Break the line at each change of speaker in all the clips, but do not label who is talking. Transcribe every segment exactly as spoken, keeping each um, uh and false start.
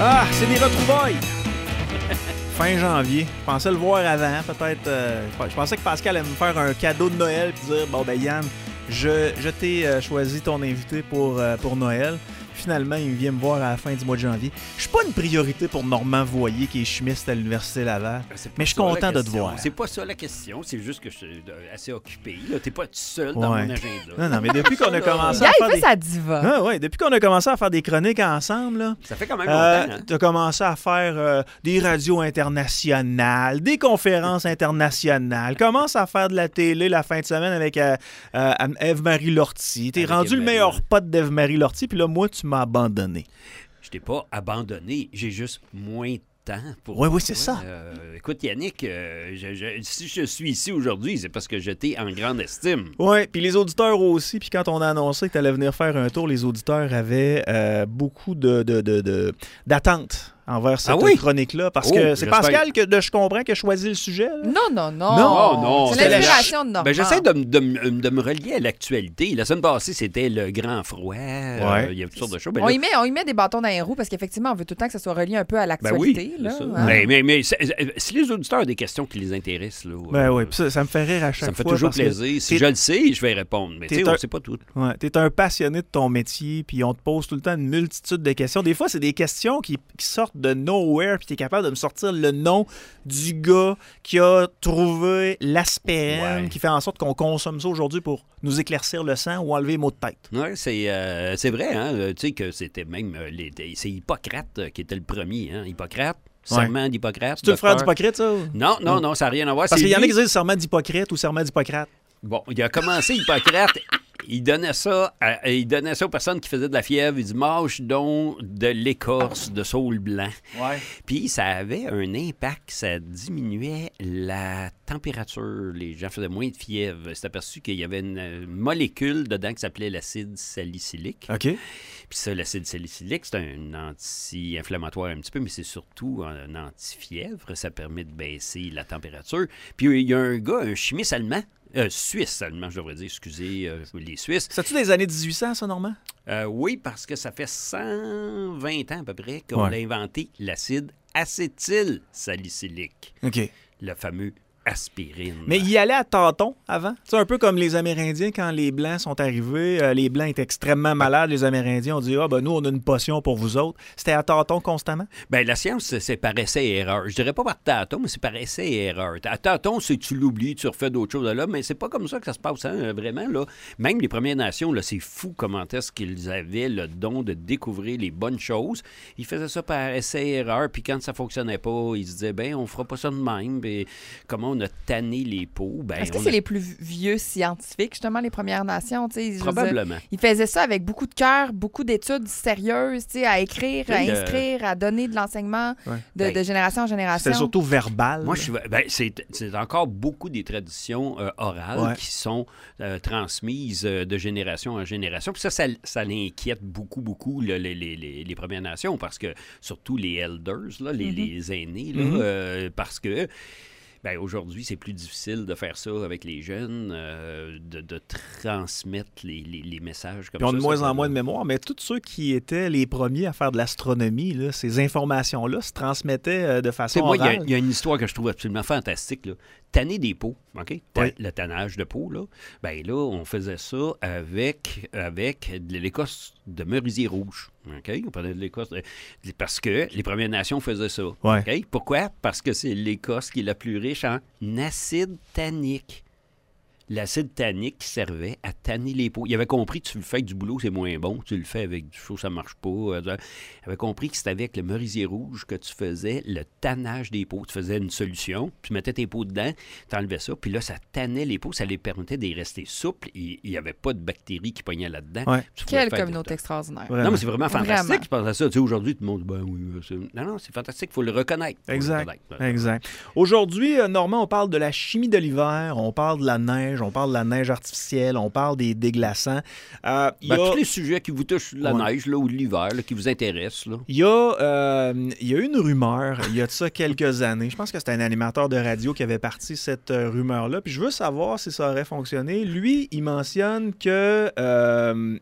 Ah, c'est des retrouvailles! Fin janvier. Je pensais le voir avant, peut-être. Euh, je pensais que Pascal allait me faire un cadeau de Noël et dire, bon ben Yann, je, je t'ai euh, choisi ton invité pour, euh, pour Noël. Finalement, il vient me voir à la fin du mois de janvier. Je suis pas une priorité pour Normand Voyer, qui est chimiste à l'Université Laval, mais je suis content de te voir.
C'est pas ça la question, c'est juste que je suis assez occupé. T'es pas tout seul
ouais.
dans mon agenda.
Non, non, mais depuis qu'on a commencé
yeah,
à faire
il fait
des...
sa diva.
Ah, ouais, depuis qu'on a commencé à faire des chroniques ensemble, là,
ça fait quand même
euh,
longtemps. Hein?
Tu as commencé à faire euh, des radios internationales, des conférences internationales, commence à faire de la télé la fin de semaine avec euh, euh, Ève-Marie Lortie. T'es
Avec
rendu le
Ève-Marie,
meilleur
ouais.
pote d'Ève-Marie Lortie, puis là, moi, tu m'as abandonné.
Je t'ai pas abandonné, j'ai juste moins de temps pour.
Oui, oui, c'est ça.
Euh, écoute, Yannick, euh, je, je, si je suis ici aujourd'hui, c'est parce que je t'ai en grande estime.
Oui, puis les auditeurs aussi. Puis quand on a annoncé que tu allais venir faire un tour, les auditeurs avaient euh, beaucoup de, de, de, de, d'attentes envers cette
ah oui?
chronique-là. Parce
oh,
que c'est
j'espère...
Pascal que de, je comprends qui a choisi le sujet. Là.
Non, non, non.
Non,
non.
C'est l'inspiration de Normand.
Ben, j'essaie de, de, de me relier à l'actualité. La semaine passée, c'était le grand froid.
Ouais.
Euh, il y a toutes sortes de choses. Ben,
on,
là...
y met, on y met des bâtons dans les roues parce qu'effectivement, on veut tout le temps que ça soit relié un peu à l'actualité.
Ben oui,
là,
c'est ça.
hein?
Mais, mais, mais si les auditeurs ont des questions qui les intéressent, là,
Ben
euh,
oui, ça, ça me fait rire à chaque fois.
ça me fait toujours plaisir. Si je le sais, je vais répondre. Mais tu sais, on ne sait pas tout.
Ouais, tu es un passionné de ton métier, puis on te pose tout le temps une multitude de questions. Des fois, c'est des questions qui, qui sortent de nowhere, puis tu es capable de me sortir le nom du gars qui a trouvé l'aspirine,
ouais.
qui fait en sorte qu'on consomme ça aujourd'hui pour nous éclaircir le sang ou enlever les maux de tête.
Oui, c'est, euh, c'est vrai. Hein? Tu sais que c'était même... Euh, les, c'est Hippocrate euh, qui était le premier. Hein? Hippocrate. Serment ouais. d'Hippocrate.
C'est-tu le frère d'Hippocrate, ça?
Non, non, non, ça n'a rien à voir.
Parce qu'il y en a
lui...
qui disent serment d'Hippocrate ou serment d'Hippocrate.
Bon, il a commencé Hippocrate, il donnait ça à, il donnait ça aux personnes qui faisaient de la fièvre. Il dit « Mange donc de l'écorce de saule blanc.
Ouais. »
Puis ça avait un impact, ça diminuait la température. Les gens faisaient moins de fièvre. C'est aperçu qu'il y avait une molécule dedans qui s'appelait l'acide salicylique.
OK.
Puis ça, l'acide salicylique, c'est un anti-inflammatoire un petit peu, mais c'est surtout un anti-fièvre. Ça permet de baisser la température. Puis il y a un gars, un chimiste allemand, Euh, Suisse allemand, je devrais dire, excusez, euh, les Suisses.
C'est-tu des années dix-huit cents, ça, Normand?
Euh, oui, parce que ça fait cent vingt ans à peu près qu'on
ouais.
a inventé l'acide acétylsalicylique.
OK.
Le fameux aspirine.
Mais il y allait à tâtons avant. C'est un peu comme les Amérindiens, quand les Blancs sont arrivés. Euh, les Blancs étaient extrêmement malades. Les Amérindiens ont dit « Ah, ben nous, on a une potion pour vous autres. » C'était à tâtons constamment?
Bien, la science, c'est par essai et erreur. Je dirais pas par tâtons, mais c'est par essai et erreur. À tâtons, c'est que tu l'oublies, tu refais d'autres choses là, mais c'est pas comme ça que ça se passe, hein, vraiment. Là. Même les Premières Nations, là, c'est fou comment est-ce qu'ils avaient le don de découvrir les bonnes choses. Ils faisaient ça par essai et erreur, puis quand ça fonctionnait pas, ils se disaient « Ben, on fera pas ça de même. » Puis comment on a tanné les peaux. Ben,
Est-ce que c'est a... les plus vieux scientifiques, justement, les Premières Nations?
Probablement.
Dire, ils faisaient ça avec beaucoup de cœur, beaucoup d'études sérieuses, à écrire, à inscrire, euh... à donner de l'enseignement ouais. de, ben, de génération en génération.
C'était surtout verbal.
Moi, je suis, ben, c'est, c'est encore beaucoup des traditions euh, orales ouais. qui sont euh, transmises euh, de génération en génération. Puis ça, ça, ça l'inquiète beaucoup, beaucoup le, les, les, les, les Premières Nations, parce que, surtout les elders, là, les, mm-hmm. les aînés, là, mm-hmm. euh, parce que ben, aujourd'hui, c'est plus difficile de faire ça avec les jeunes, euh, de, de transmettre les, les, les messages comme
Ils ont
ça.
de moins en moins de mémoire, mais tous ceux qui étaient les premiers à faire de l'astronomie, là, ces informations-là se transmettaient de façon
moi,
orale.
Il y, y a une histoire que je trouve absolument fantastique, là. Tanner des peaux, OK? Oui. Le tannage de peau, là. Ben là, on faisait ça avec, avec de l'écosse de merisier rouge. OK? On prenait de l'écosse. De... Parce que les Premières Nations faisaient ça.
Ouais.
OK? Pourquoi? Parce que c'est l'Écosse qui est la plus riche en acide tannique. L'acide tannique qui servait à tanner les peaux. Il avait compris que tu le fais avec du boulot, c'est moins bon. Tu le fais avec du chaud, ça marche pas. Il avait compris que c'était avec le merisier rouge que tu faisais le tannage des peaux. Tu faisais une solution, tu mettais tes peaux dedans, tu enlevais ça, puis là, ça tannait les peaux, ça les permettait de rester souples. Il n'y avait pas de bactéries qui pognaient là-dedans.
Ouais.
Quelle communauté extraordinaire.
Vraiment. Non, mais c'est vraiment fantastique.
Vraiment.
Je pense à ça. Tu sais, aujourd'hui, tout le monde dit, ben oui, c'est... Non, non, c'est fantastique. Il faut le reconnaître. Faut
exact.
Le reconnaître.
Exact. Aujourd'hui, Normand, on parle de la chimie de l'hiver, on parle de la neige, neige, on parle de la neige artificielle, on parle des déglaçants. Euh,
ben,
y a...
Tous les sujets qui vous touchent la
ouais.
neige là, ou l'hiver, là, qui vous intéressent. Là.
Il y a, euh, il y a une rumeur, il y a de ça quelques années. Je pense que c'était un animateur de radio qui avait parti cette euh, rumeur-là. Puis je veux savoir si ça aurait fonctionné. Lui, il mentionne que euh,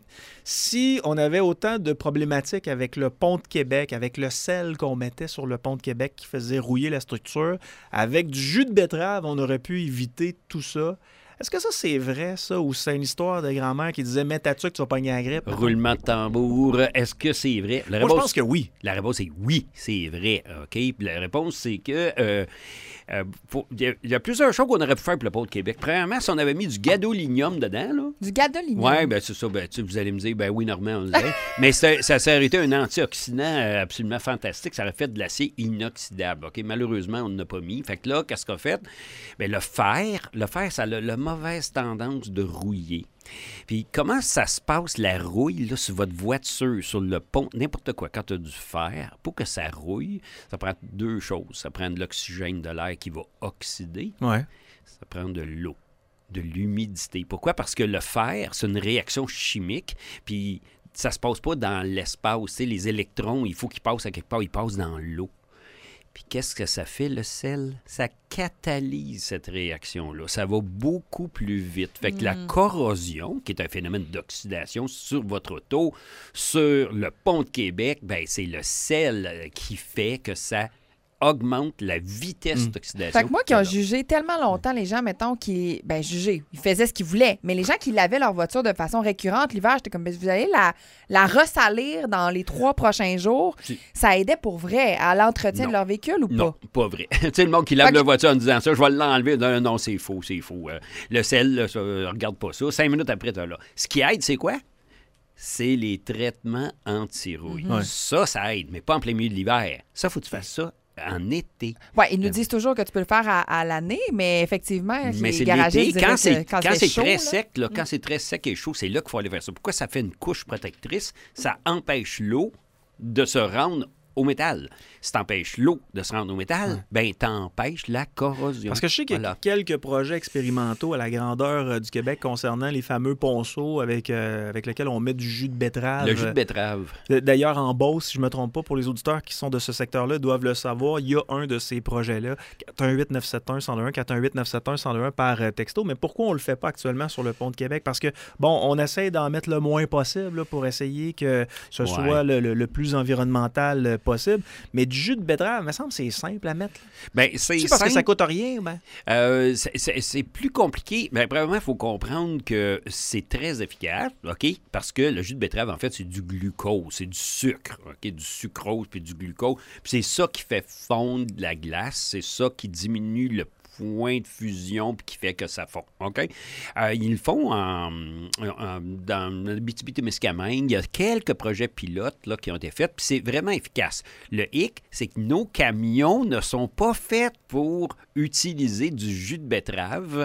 si on avait autant de problématiques avec le pont de Québec, avec le sel qu'on mettait sur le pont de Québec qui faisait rouiller la structure, avec du jus de betterave, on aurait pu éviter tout ça. Est-ce que ça, c'est vrai, ça, ou c'est une histoire de grand-mère qui disait « Mets ta tuque, tu vas pogner la grippe ».
Roulement de tambour, est-ce que c'est vrai? La
Moi,
réponse,
je pense que oui.
La réponse est oui, c'est vrai. OK? Puis la réponse, c'est que euh, euh, faut, y, a, y a plusieurs choses qu'on aurait pu faire pour le pont de Québec. Premièrement, si on avait mis du gadolinium dedans, là.
Du gadolinium?
Oui, bien, c'est ça. Ben, vous allez me dire, ben oui, Normand, on le disait. Mais ça, ça aurait été un antioxydant absolument fantastique. Ça aurait fait de l'acier inoxydable. OK? Malheureusement, on n'a pas mis. Fait que là, qu'est-ce qu'on a fait? Bien, le fer, le fer, ça a la mauvaise tendance de rouiller. Puis comment ça se passe, la rouille, là, sur votre voiture, sur le pont, n'importe quoi, quand tu as du fer, pour que ça rouille, ça prend deux choses. Ça prend de l'oxygène, de l'air qui va oxyder.
Ouais.
Ça prend de l'eau, de l'humidité. Pourquoi? Parce que le fer, c'est une réaction chimique, puis ça se passe pas dans l'espace. Tu sais, les électrons, il faut qu'ils passent à quelque part, ils passent dans l'eau. Puis qu'est-ce que ça fait, le sel? Ça catalyse cette réaction-là. Ça va beaucoup plus vite. Fait que mm. la corrosion, qui est un phénomène d'oxydation sur votre auto, sur le pont de Québec, ben c'est le sel qui fait que ça augmente la vitesse mmh. d'oxydation.
Fait que moi qui ai jugé tellement longtemps les gens, mettons, qui... Ben, jugé. Ils faisaient ce qu'ils voulaient. Mais les gens qui lavaient leur voiture de façon récurrente l'hiver, j'étais comme, vous allez la, la ressalir dans les trois prochains jours. Si. Ça aidait pour vrai à l'entretien non. de leur véhicule ou pas?
Non, pas vrai. Tu sais, le monde qui lave okay. leur voiture en disant ça, je vais l'enlever. Non, non, c'est faux, c'est faux. Euh, le sel, là, ça, regarde pas ça. Cinq minutes après, t'as là. Ce qui aide, c'est quoi? C'est les traitements anti-rouille. Mm-hmm. Ouais. Ça, ça aide, mais pas en plein milieu de l'hiver. Ça, faut que tu fasses ça en été.
Oui, ils nous disent toujours que tu peux le faire à, à l'année, mais effectivement,
mais
les
c'est
garagistes
l'été, quand c'est,
quand
quand c'est
chaud,
très
là,
sec, là,
mm.
quand c'est très sec et chaud, c'est là qu'il faut aller faire ça. Pourquoi ça fait une couche protectrice? Ça empêche l'eau de se rendre au métal. Si t'empêches l'eau de se rendre au métal, ouais. ben t'empêches la corrosion.
Parce que je sais qu'il y a voilà. quelques projets expérimentaux à la grandeur euh, du Québec concernant les fameux ponceaux avec, euh, avec lesquels on met du jus de betterave.
Le jus de betterave.
D'ailleurs, en Beauce, si je ne me trompe pas, pour les auditeurs qui sont de ce secteur-là, doivent le savoir, il y a un de ces projets-là, quatre un huit neuf sept un un zéro un, quatre un huit neuf sept un un zéro un par euh, texto. Mais pourquoi on ne le fait pas actuellement sur le pont de Québec? Parce que, bon, on essaie d'en mettre le moins possible là, pour essayer que ce ouais. soit le, le, le plus environnemental possible. Mais du jus de betterave, il me semble que c'est simple à mettre.
Bien, c'est
tu sais, parce
simple.
que ça coûte rien. Ben.
Euh, c'est, c'est, c'est plus compliqué. Mais premièrement, il faut comprendre que c'est très efficace, OK? Parce que le jus de betterave, en fait, c'est du glucose, c'est du sucre, OK? Du sucrose puis du glucose. Puis c'est ça qui fait fondre la glace, c'est ça qui diminue le point de fusion puis qui fait que ça fond. OK? Euh, ils le font en, en, dans l'Abitibi-Témiscamingue. Il y a quelques projets pilotes là, qui ont été faits, puis c'est vraiment efficace. Le hic, c'est que nos camions ne sont pas faits pour utiliser du jus de betterave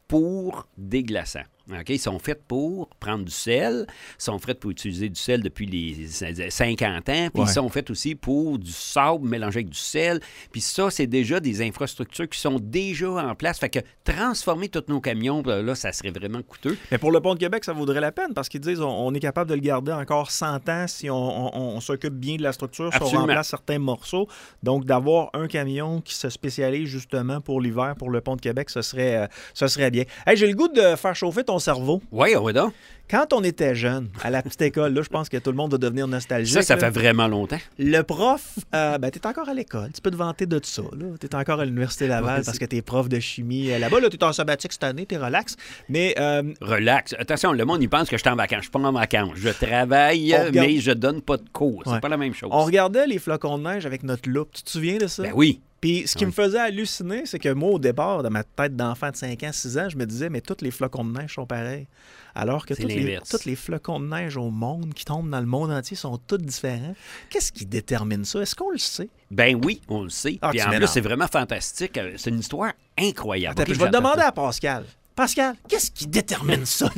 pour déglaçant. Okay? Ils sont faits pour prendre du sel, ils sont faits pour utiliser du sel depuis les cinquante ans, puis ouais. ils sont faits aussi pour du sable mélangé avec du sel. Puis ça, c'est déjà des infrastructures qui sont déjà en place. Fait que transformer tous nos camions, là, ça serait vraiment coûteux.
Mais pour le pont de Québec, ça vaudrait la peine parce qu'ils disent on, on est capable de le garder encore cent ans si on, on, on s'occupe bien de la structure, si
Absolument.
on remplace certains morceaux. Donc, d'avoir un camion qui se spécialise justement pour l'hiver, pour le pont de Québec, ce serait, euh, ce serait bien. Hey, j'ai le goût de faire chauffer ton cerveau.
Oui, oui, donc.
Quand on était jeune, à la petite école, là, je pense que tout le monde va devenir nostalgique.
Ça, ça
là.
fait vraiment longtemps.
Le prof, euh, ben, t'es encore à l'école. Tu peux te vanter de ça. Là. T'es encore à l'Université Laval ouais, parce que t'es prof de chimie là-bas. Là, t'es en sabbatique cette année, t'es relax. Mais, euh...
Relax. Attention, le monde, il pense que je suis en vacances. Je suis pas en vacances. Je travaille, regarde... mais je donne pas de cours. C'est ouais. pas la même chose.
On regardait les flocons de neige avec notre loupe. Tu te souviens de ça?
Ben oui.
Puis ce qui oui. me faisait halluciner, c'est que moi, au départ, dans ma tête d'enfant de cinq ans, six ans, je me disais, mais tous les flocons de neige sont pareils. Alors que tous les, tous les flocons de neige au monde qui tombent dans le monde entier sont tous différents. Qu'est-ce qui détermine ça? Est-ce qu'on le sait?
Ben oui, on le sait. Ah, puis en plus, c'est vraiment fantastique. C'est une histoire incroyable.
Attends, okay, je vais te demander à Pascal. Pascal, qu'est-ce qui détermine ça?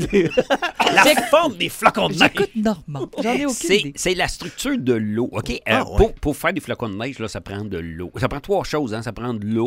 La forme des flocons de neige.
J'écoute Normand. J'en ai aucune
c'est,
idée.
C'est la structure de l'eau. OK?
Ah,
euh,
ouais.
pour, pour faire des flocons de neige, là, ça prend de l'eau. Ça prend trois choses. Hein? Ça prend de l'eau.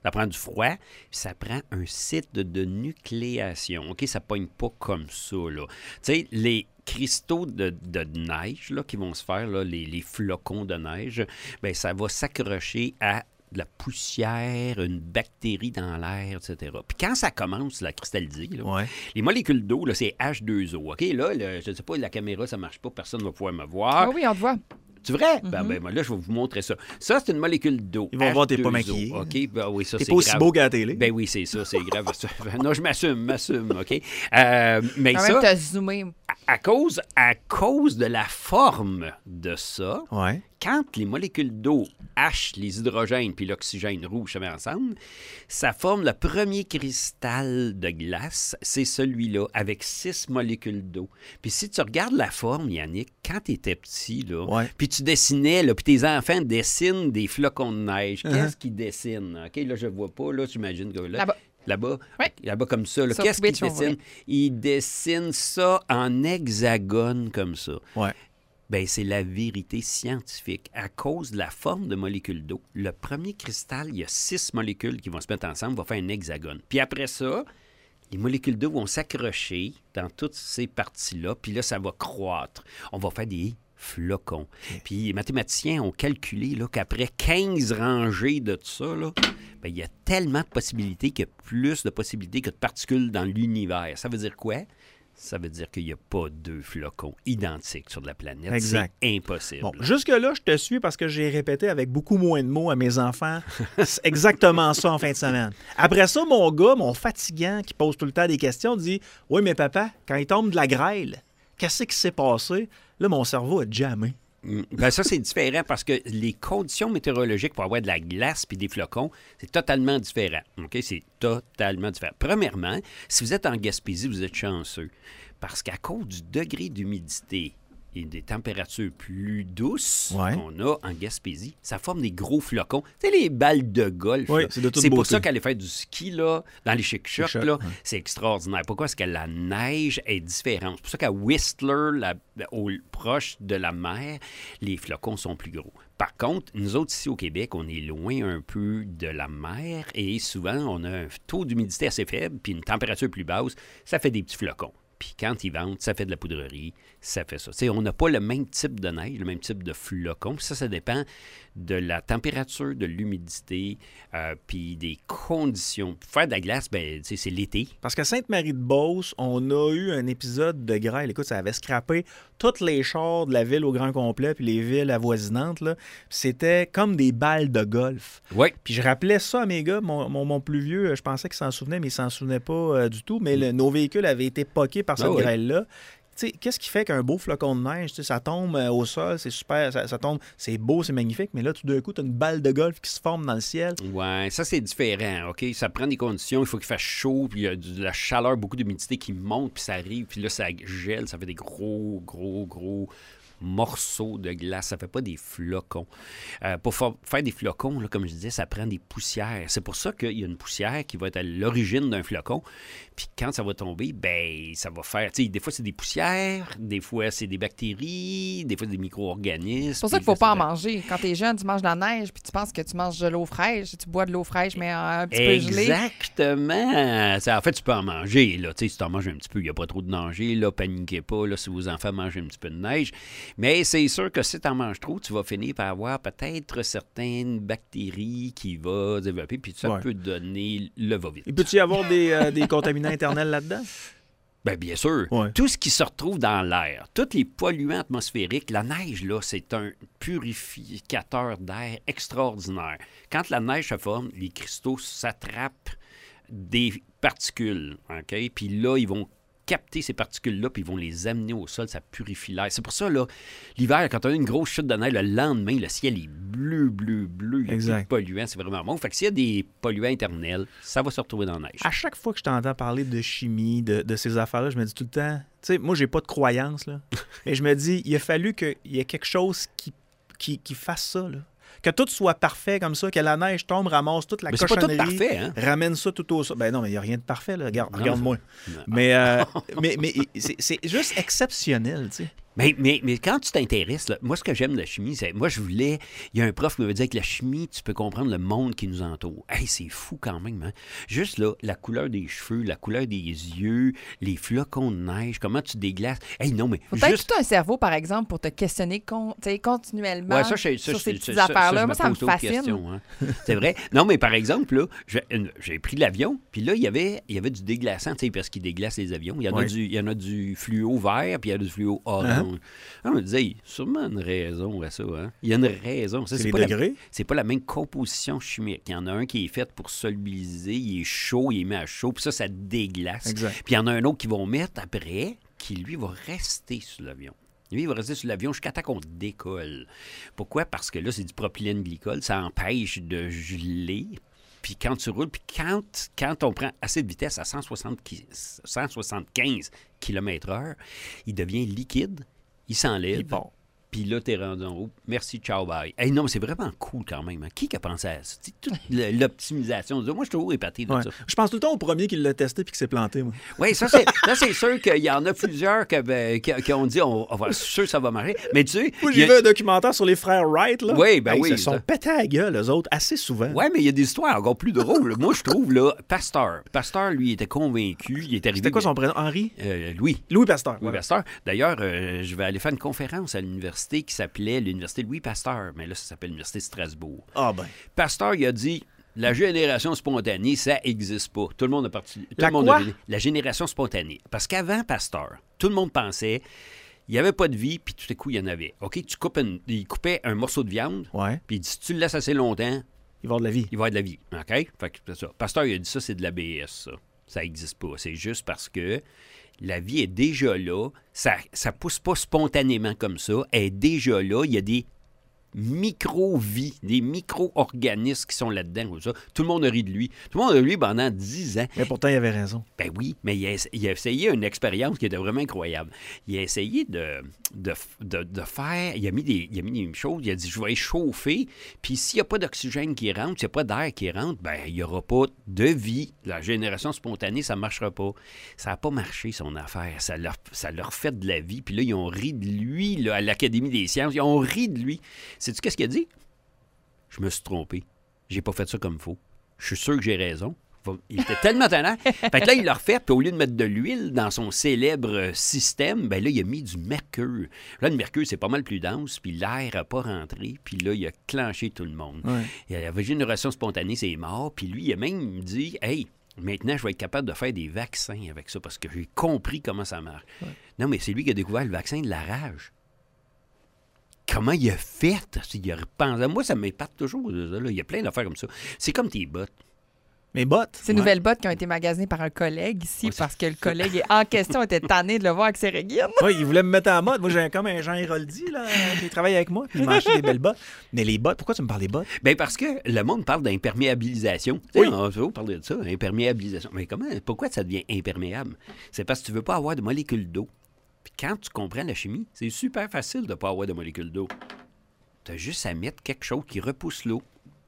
Ça prend du froid, puis ça prend un site de, de nucléation. OK? Ça ne pogne pas comme ça, là. Tu sais, les cristaux de, de neige là, qui vont se faire, là, les, les flocons de neige, bien, ça va s'accrocher à de la poussière, une bactérie dans l'air, et cetera. Puis quand ça commence à cristalliser, là,
Ouais.
les molécules d'eau, là, c'est H deux O. OK, là, le, je ne sais pas, la caméra, ça ne marche pas, personne ne va pouvoir me voir.
Ah oui, on te voit.
C'est vrai?
Mm-hmm.
Ben, ben, ben, là, je vais vous montrer ça. Ça, c'est une molécule d'eau.
Ils vont voir, t'es
H deux O.
pas maquillé.
OK, ben oui, ça,
T'es
c'est
pas aussi
grave.
beau qu'à la télé.
Ben oui, c'est ça, c'est grave. Non, je m'assume, m'assume, OK? Euh, mais
Quand
ça,
même, t'as zoomé.
à, à cause, à cause de la forme de ça,
Ouais.
quand les molécules d'eau H, les hydrogènes puis l'oxygène rouge se mettent ensemble, ça forme le premier cristal de glace, c'est celui-là, avec six molécules d'eau. Puis si tu regardes la forme, Yannick, quand tu étais petit, là,
Ouais.
puis tu dessinais, là, puis tes enfants dessinent des flocons de neige,
Uh-huh.
qu'est-ce qu'ils dessinent? OK, là, je vois pas, là, j'imagine que là...
Là-bas.
Là-bas?
Oui.
Là-bas, comme ça. là.
Sur
Qu'est-ce qu'ils
Twitch, on
dessinent?
voit.
Ils dessinent ça en hexagone comme ça.
Ouais.
Bien, c'est la vérité scientifique. À cause de la forme de molécules d'eau, le premier cristal, il y a six molécules qui vont se mettre ensemble, va faire un hexagone. Puis après ça, les molécules d'eau vont s'accrocher dans toutes ces parties-là, puis là, ça va croître. On va faire des flocons. Puis les mathématiciens ont calculé là, qu'après quinze rangées de tout ça, là, bien, il y a tellement de possibilités qu'il y a plus de possibilités que de particules dans l'univers. Ça veut dire quoi? Ça veut dire qu'il n'y a pas deux flocons identiques sur la planète.
Exact.
C'est impossible.
Bon, jusque-là, je te suis parce que j'ai répété avec beaucoup moins de mots à mes enfants. C'est exactement ça en fin de semaine. Après ça, mon gars, mon fatigant, qui pose tout le temps des questions, dit « Oui, mais papa, quand il tombe de la grêle, qu'est-ce qui s'est passé? » Là, mon cerveau a jammé.
Mm. Ben ça, c'est différent parce que les conditions météorologiques pour avoir de la glace puis des flocons, c'est totalement différent. OK? C'est totalement différent. Premièrement, si vous êtes en Gaspésie, vous êtes chanceux parce qu'à cause du degré d'humidité et des températures plus douces
Ouais.
qu'on a en Gaspésie, ça forme des gros flocons. Tu sais, les balles de golf.
Oui,
là.
c'est de toute
C'est pour
beauté.
ça qu'aller faire du ski là, dans les chic-chocs,
Chic-chocs,
là,
ouais.
c'est extraordinaire. Pourquoi? Parce que la neige est différente. C'est pour ça qu'à Whistler, la- au, proche de la mer, les flocons sont plus gros. Par contre, nous autres, ici au Québec, on est loin un peu de la mer et souvent, on a un taux d'humidité assez faible puis une température plus basse. Ça fait des petits flocons. Puis quand ils vendent, ça fait de la poudrerie, ça fait ça. Tu sais, on n'a pas le même type de neige, le même type de flocons. Puis ça, ça dépend de la température, de l'humidité, euh, puis des conditions. Pour faire de la glace, ben, tu sais, c'est l'été.
Parce qu'à Sainte-Marie-de-Beauce, on a eu un épisode de grêle. Écoute, ça avait scrappé tous les chars de la ville au grand complet puis les villes avoisinantes, là. Puis c'était comme des balles de golf.
Oui.
Puis je rappelais ça à mes gars. Mon, mon, mon plus vieux, je pensais qu'il s'en souvenait, mais il s'en souvenait pas euh, du tout. Mais le- nos véhicules avaient été poqués par cette
Ah oui.
grêle-là. Tu sais, qu'est-ce qui fait qu'un beau flocon de neige, tu sais, ça tombe euh, au sol, c'est super, ça, ça tombe, c'est beau, c'est magnifique, mais là, tout d'un coup, tu as une balle de golf qui se forme dans le ciel.
Ouais, ça, c'est différent, OK? Ça prend des conditions, il faut qu'il fasse chaud, puis il y a de la chaleur, beaucoup d'humidité qui monte, puis ça arrive, puis là, ça gèle, ça fait des gros, gros, gros morceaux de glace. Ça fait pas des flocons. Euh, pour fa- faire des flocons, là, comme je disais, ça prend des poussières. C'est pour ça qu'il y a une poussière qui va être à l'origine d'un flocon. Puis quand ça va tomber, ben ça va faire... Tu sais, des fois, c'est des poussières, des fois, c'est des bactéries, des fois, des micro-organismes.
C'est pour ça qu'il ne faut pas en manger. Quand tu es jeune, tu manges de la neige, puis tu penses que tu manges de l'eau fraîche, tu bois de l'eau fraîche, mais un petit peu gelée.
Exactement. Ça, en fait, tu peux en manger. Là. Tu sais, si tu en manges un petit peu, il n'y a pas trop de danger. Là, paniquez pas là, si vos enfants mangent un petit peu de neige. Mais c'est sûr que si tu en manges trop, tu vas finir par avoir peut-être certaines bactéries qui vont développer, puis ça
Ouais.
peut donner le va-vite.
Et peut-il y avoir des, euh, des contaminants internels là-dedans?
Bien, bien sûr.
Ouais.
Tout ce qui se retrouve dans l'air, tous les polluants atmosphériques, la neige, là, c'est un purificateur d'air extraordinaire. Quand la neige se forme, les cristaux s'attrapent des particules, OK? Puis là, ils vont capter ces particules-là, puis ils vont les amener au sol, ça purifie l'air. C'est pour ça, là, l'hiver, quand on a une grosse chute de neige, le lendemain, le ciel est bleu, bleu, bleu. Il y a
Exact.
plus de polluants, c'est vraiment bon. Fait que s'il y a des polluants éternels, ça va se retrouver dans la neige.
À chaque fois que je t'entends parler de chimie, de, de ces affaires-là, je me dis tout le temps, tu sais, moi, j'ai pas de croyance, là. Mais je me dis, il a fallu qu'il y ait quelque chose qui, qui, qui fasse ça, là. Que tout soit parfait comme ça, que la neige tombe, ramasse toute la
Mais c'est pas tout
cochonnerie,
parfait, hein?
ramène ça tout au sol. Ben non, mais il n'y a rien de parfait, là. Regarde,
Non.
regarde-moi.
Non.
Mais, euh, mais, mais c'est, c'est juste exceptionnel, tu sais.
Mais, mais, mais quand tu t'intéresses, là, moi, ce que j'aime de la chimie, c'est... Moi, je voulais... Il y a un prof qui me disait que la chimie, tu peux comprendre le monde qui nous entoure. Hey, c'est fou quand même, hein? Juste là, la couleur des cheveux, la couleur des yeux, les flocons de neige, comment tu déglaces. Hey, non, mais
Faut peut-être
juste...
tout un cerveau, par exemple, pour te questionner con... continuellement
Ouais, ça, je, ça,
sur
je,
ces
ça,
petites
ça,
affaires-là.
ça,
Moi, ça me fascine.
Questions, hein. C'est vrai. Non, mais par exemple, là, je- j'ai pris l'avion, puis là, il y avait, il y avait du déglaçant, tu sais, parce qu'ils déglacent les avions. Il y en,
Ouais.
a, du, il y en a du fluo vert, puis il y en a du fluo orange.
Hein?
Ah, on me disait, hey, sûrement une raison à ça. Hein? Il y a une raison. Ça,
C'est
c'est
les
pas la-
degrés?
c'est pas la même composition chimique. Il y en a un qui est fait pour solubiliser, il est chaud, il est mis à chaud, puis ça, ça déglace.
Exact.
Puis il y en a un autre qui vont mettre après, qui lui va rester sur l'avion. Lui, il va rester sur l'avion jusqu'à temps qu'on décolle. Pourquoi? Parce que là, c'est du propylène glycol. Ça empêche de geler. Puis quand tu roules, puis quand, quand on prend assez de vitesse à cent soixante, cent soixante-quinze kilomètres heure, il devient liquide, il s'enlève.
Il part.
Puis là, t'es rendu en haut. Merci, ciao, bye. Hey, non, mais c'est vraiment cool quand même. Hein. Qui a pensé à ça? Toute le- l'optimisation. Moi, je suis toujours épaté de
Ouais.
ça.
Je pense tout le temps au premier qui l'a testé puis qui s'est planté, moi.
Oui, ça, c'est, ça, c'est sûr qu'il y en a plusieurs que, ben, qui, qui ont dit, on, on va être sûr que ça va marcher. Mais tu sais...
Moi,
il y
j'ai
a-
vu un documentaire sur les frères Wright, là.
Oui, ben
Hey,
oui,
Ils se sont
ça.
pétés à la gueule, eux autres, assez souvent.
Oui, mais il y a des histoires encore plus drôles. Moi, je trouve, là, Pasteur. Pasteur, lui, était convaincu. Il est arrivé...
C'était quoi son prénom? Henri?
Euh, Louis.
Louis Pasteur.
Louis
voilà.
Pasteur. D'ailleurs, euh, je vais aller faire une conférence à l'université qui s'appelait l'Université Louis Pasteur. Mais là, ça s'appelle l'Université de Strasbourg.
Ah ben.
Pasteur, il a dit... La génération spontanée, ça n'existe pas. Tout le monde a parti. Tout
La
le monde
quoi?
a vu- La génération spontanée. Parce qu'avant Pasteur, tout le monde pensait il n'y avait pas de vie, puis tout à coup, il y en avait. OK, tu coupes une- il coupait un morceau de viande,
Ouais.
puis il dit si tu le laisses assez longtemps,
Il va y avoir de la vie.
il va y avoir de la vie. OK? Fait que c'est ça. Pasteur, il a dit ça, c'est de l'A B S, ça. Ça n'existe pas. C'est juste parce que la vie est déjà là. Ça ne pousse pas spontanément comme ça. Elle est déjà là. Il y a des micro-vies, des micro-organismes qui sont là-dedans. Comme ça. Tout le monde a ri de lui. Tout le monde a ri de lui pendant dix ans.
Mais pourtant, il avait raison.
Ben oui, mais il a, il a essayé une expérience qui était vraiment incroyable. Il a essayé de, de, de, de faire... Il a, mis des, il a mis des choses. Il a dit, je vais échauffer. Puis s'il n'y a pas d'oxygène qui rentre, s'il n'y a pas d'air qui rentre, ben il n'y aura pas de vie. La génération spontanée, ça ne marchera pas. Ça n'a pas marché, son affaire. Ça leur, ça leur fait de la vie. Puis là, ils ont ri de lui là, à l'Académie des sciences. Ils ont ri de lui. Sais-tu qu'est-ce qu'il a dit? Je me suis trompé. J'ai pas fait ça comme il faut. Je suis sûr que j'ai raison. Il était tellement tannant. Fait que là, il l'a refait, puis au lieu de mettre de l'huile dans son célèbre système, ben là, il a mis du mercure. Là, le mercure, c'est pas mal plus dense, puis l'air n'a pas rentré, puis là, il a clenché tout le monde.
Ouais.
Il y avait une génération spontanée, c'est mort, puis lui, il a même dit, hey, maintenant, je vais être capable de faire des vaccins avec ça, parce que j'ai compris comment ça marche.
Ouais.
Non, mais c'est lui qui a découvert le vaccin de la rage. Comment il a fait? Il a repensé. Moi, ça m'épate toujours. Là. Il y a plein d'affaires comme ça. C'est comme tes bottes.
Mes bottes.
Ces
Ouais.
nouvelles bottes qui ont été magasinées par un collègue ici
Ouais, c'est-
parce que le collègue en question était tanné de le voir avec ses régines.
Oui, il voulait me mettre en mode. Moi, j'ai comme un Jean Héroldi, là, qui travaille avec moi, puis il m'a acheté des belles bottes. Mais les bottes, pourquoi tu me parles des bottes?
Bien, parce que le monde parle d'imperméabilisation. Tu sais,
Oui.
on va toujours parler de ça, imperméabilisation. Mais comment, pourquoi ça devient imperméable? C'est parce que tu ne veux pas avoir de molécules d'eau. Puis quand tu comprends la chimie, c'est super facile de ne pas avoir de molécules d'eau. Tu as juste à mettre quelque chose qui repousse l'eau.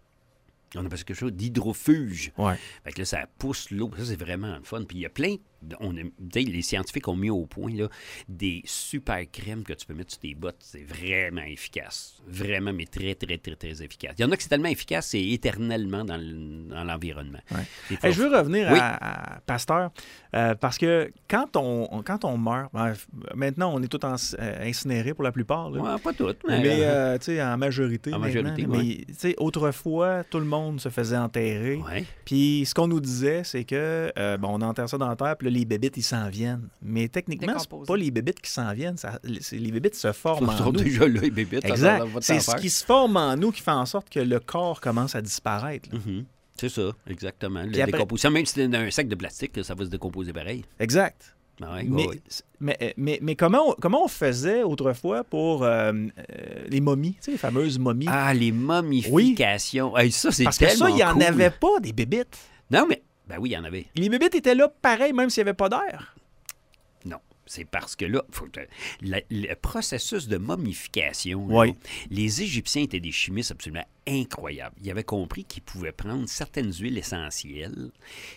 On appelle ça quelque chose d'hydrofuge.
Ouais.
Fait que là, ça pousse l'eau. Ça, c'est vraiment le fun. Puis il y a plein... de- On a- tu sais, les scientifiques ont mis au point là, des super crèmes que tu peux mettre sur tes bottes. C'est vraiment efficace. Vraiment, mais très, très, très, très efficace. Il y en a qui c'est tellement efficace, c'est éternellement dans le- dans l'environnement.
Ouais.
Des
Hey, je veux revenir
Oui.
à, à Pasteur, euh, parce que quand on, quand on meurt, ben, f- maintenant, on est tous en- euh, incinérés pour la plupart. Là.
Ouais, pas toutes, mais...
Mais,
euh,
euh, tu sais, en majorité.
En
maintenant,
majorité,
là.
ouais.
Mais, tu sais, autrefois, tout le monde se faisait enterrer.
ouais.
Puis ce qu'on nous disait, c'est que, euh, bon, on enterre ça dans la terre, puis là, les bébites, ils s'en viennent. Mais techniquement, c'est
Décomposés.
pas les bébites qui s'en viennent, ça- c'est les bébites se forment
Ils sont
en nous.
déjà là, les bébites. ça, ça
Exact.
va te
C'est ce
faire.
qui se forme en nous qui fait en sorte que le corps commence à disparaître. là.
Mhm. C'est ça, exactement. La
Puis après-
décomposition, même si c'est dans un sac de plastique, ça va se décomposer pareil.
Exact.
Ah ouais,
Mais,
ouais, ouais.
mais, mais, mais comment, on, comment on faisait autrefois pour euh, euh, les momies, tu sais, les fameuses momies?
Ah, les momifications. Hey, ça, c'est
Parce que ça,
tellement
il n'y en
cool.
avait pas des bébites.
Non, mais... Ben oui, il y en avait.
Les bébites étaient là pareil, même s'il n'y avait pas d'air.
Non. C'est parce que là, faut que- la- le processus de momification, là,
Oui.
les Égyptiens étaient des chimistes absolument incroyables. Ils avaient compris qu'ils pouvaient prendre certaines huiles essentielles,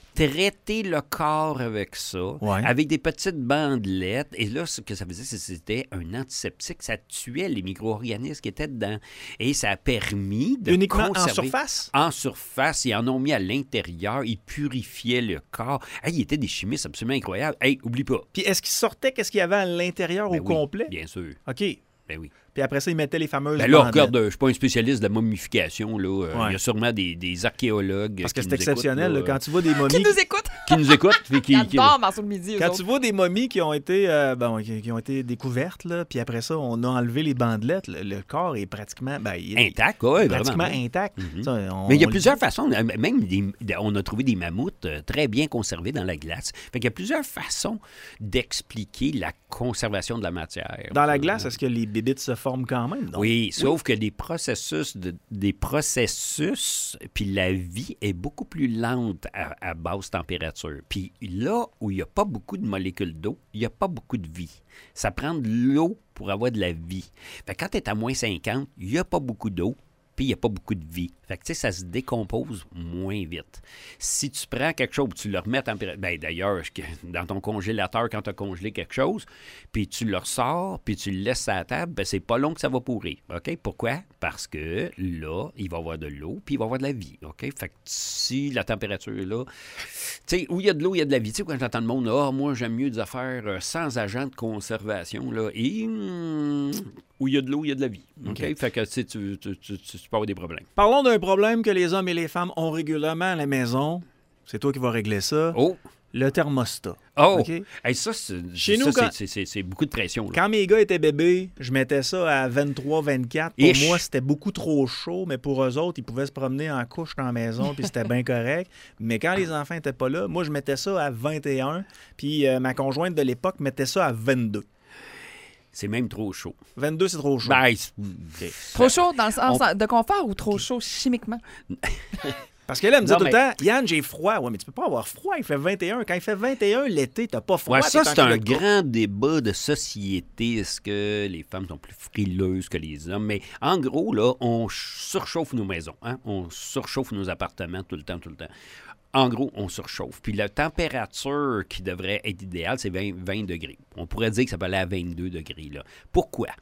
traiter le corps avec ça,
Ouais.
avec des petites bandelettes. Et là, ce que ça faisait, c'est que c'était un antiseptique. Ça tuait les micro-organismes qui étaient dedans. Et ça a permis de
Uniquement en
conserver...
surface?
En surface. Ils en ont mis à l'intérieur. Ils purifiaient le corps. Hey, ils étaient des chimistes absolument incroyables. Hey, oublie pas.
Puis est-ce qu'il sortait qu'est-ce qu'il y avait à l'intérieur
Ben
au
oui,
complet?
bien sûr.
OK.
Ben oui.
Puis après ça, ils mettaient les fameuses
Ben là,
bandelettes.
regarde, je ne suis pas un spécialiste de la momification. Là. Euh,
Ouais.
Il y a sûrement des, des archéologues
Parce que
qui
c'est
nous
exceptionnel,
écoutent,
là,
là,
quand tu vois des momies...
Qui nous écoute?
qui nous écoutent. Puis qui,
Ils
qui-
adorent Marceau le midi, eux
Quand
autres.
tu vois des momies qui ont été euh, bon, qui, qui ont été découvertes, là, puis après ça, on a enlevé les bandelettes, le, le corps est pratiquement... Ben, il est
Intact, oui,
pratiquement
vraiment.
intact.
Mhm.
Ça, on-
Mais il y a
on-
plusieurs façons, euh, même des- de- on a trouvé des mammouths euh, très bien conservés dans la glace. Fait qu'il y a plusieurs façons d'expliquer la conservation de la matière.
Dans la glace, est-ce que les bébites se forment quand même? Donc?
Oui, sauf que des processus, de- des processus, puis la vie est beaucoup plus lente à, à basse température. Puis là où il n'y a pas beaucoup de molécules d'eau, il n'y a pas beaucoup de vie. Ça prend de l'eau pour avoir de la vie. Fait que quand tu es à moins cinquante, il n'y a pas beaucoup d'eau, puis il n'y a pas beaucoup de vie. Fait que, tu sais, ça se décompose moins vite. Si tu prends quelque chose, tu le remets à température... Ben, d'ailleurs, je- dans ton congélateur, quand tu as congelé quelque chose, puis tu le ressors, puis tu le laisses à la table, ben, c'est pas long que ça va pourrir. OK? Pourquoi? Parce que là, il va y avoir de l'eau, puis il va y avoir de la vie. OK? Fait que si la température est là... Tu sais, où il y a de l'eau, il y a de la vie. Tu sais, quand j'entends le monde, « Ah, moi, j'aime mieux des affaires euh, sans agent de conservation. » là. Et... hum, où il y a de l'eau, il y a de la vie. OK?
OK.
Fait que, tu sais, tu, tu, tu, tu peux avoir des problèmes.
Parlons d'un problème que les hommes et les femmes ont régulièrement à la maison. C'est toi qui vas régler ça.
Oh!
Le thermostat.
Oh!
OK?
Hey, ça, c'est,
Chez
ça,
nous,
c'est,
quand-
c'est, c'est, c'est beaucoup de pression. Là.
Quand mes gars étaient bébés, je mettais ça à vingt-trois vingt-quatre. Pour
Ish.
moi, c'était beaucoup trop chaud, mais pour eux autres, ils pouvaient se promener en couche dans la maison, puis c'était bien correct. Mais quand les enfants n'étaient pas là, moi, je mettais ça à vingt et un, puis euh, ma conjointe de l'époque mettait ça à vingt-deux.
C'est même trop chaud.
vingt-deux, c'est trop chaud.
Ben, c'est-
Trop chaud dans le sens
On-
de confort ou trop chaud chimiquement?
Parce que là, elle me dit
Non,
tout
mais-
le temps, Yann, j'ai froid. Ouais, mais tu peux pas avoir froid, il fait vingt et un. Quand il fait vingt et un l'été, t'as pas froid.
Ouais,
t'es
ça,
en
c'est un
culotte courte.
grand débat de société. Est-ce que les femmes sont plus frileuses que les hommes? Mais en gros, là, on surchauffe nos maisons. Hein? On surchauffe nos appartements tout le temps, tout le temps. En gros, on surchauffe. Puis la température qui devrait être idéale, c'est vingt, vingt degrés. On pourrait dire que ça va aller à vingt-deux degrés. Là. Pourquoi?